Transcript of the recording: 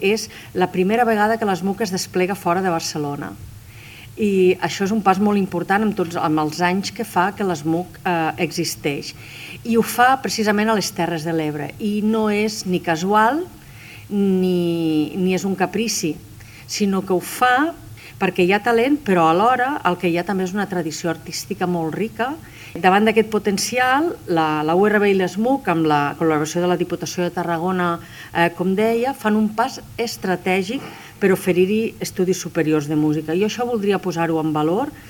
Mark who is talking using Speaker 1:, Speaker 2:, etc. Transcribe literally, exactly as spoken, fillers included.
Speaker 1: És la primera vegada que l'ESMUC es desplega fora de Barcelona. I això és un pas molt important amb, tots, amb els anys que fa que l'ESMUC eh, existeix. I ho fa precisament a les Terres de l'Ebre. I no és ni casual ni, ni és un caprici, sinó que ho fa perquè hi ha talent, però alhora el que hi ha també és una tradició artística molt rica. Davant d'aquest potencial, la, la U R B i l'ESMUC, amb la col·laboració de la Diputació de Tarragona, eh, com deia, fan un pas estratègic per oferir-hi estudis superiors de música. I això voldria posar-ho en valor,